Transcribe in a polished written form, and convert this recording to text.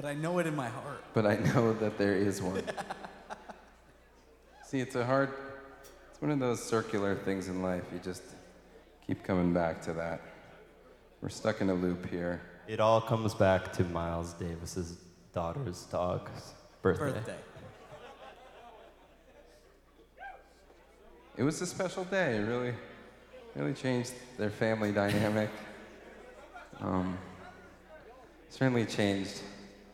I know it in my heart. But I know that there is one. See, it's one of those circular things in life. You just keep coming back to that. We're stuck in a loop here. It all comes back to Miles Davis's daughter's dog's birthday. It was a special day. It really changed their family dynamic. Certainly changed